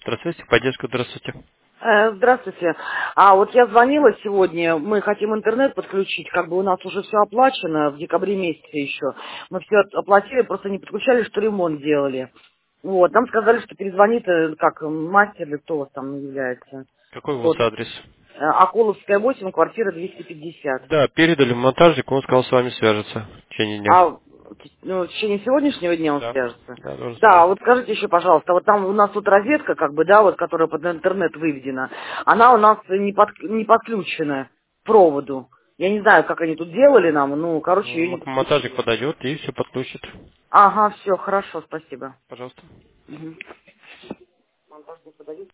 Здравствуйте, поддержка, здравствуйте. Здравствуйте. А вот я звонила сегодня, мы хотим интернет подключить, как бы у нас уже все оплачено в декабре месяце еще. Мы все оплатили, просто не подключали, что ремонт делали. Вот, нам сказали, что перезвонит, как мастер или кто у вас там является. Какой у вас Вот. адрес? Акуловская 8, квартира 250. Да, передали монтажнику, он сказал с вами свяжется в течение дня. В течение сегодняшнего дня он Да. свяжется. Да, должен Да, связаться. вот скажите еще, пожалуйста, вот там у нас тут розетка, как бы, да, вот, которая под интернет выведена, она у нас не подключена к проводу. Я не знаю, как они тут делали нам, ну, короче, ее не Монтажник подключили. подойдет и все подключит. Ага, все, хорошо, спасибо. Пожалуйста. Мгм. Монтаж не подают.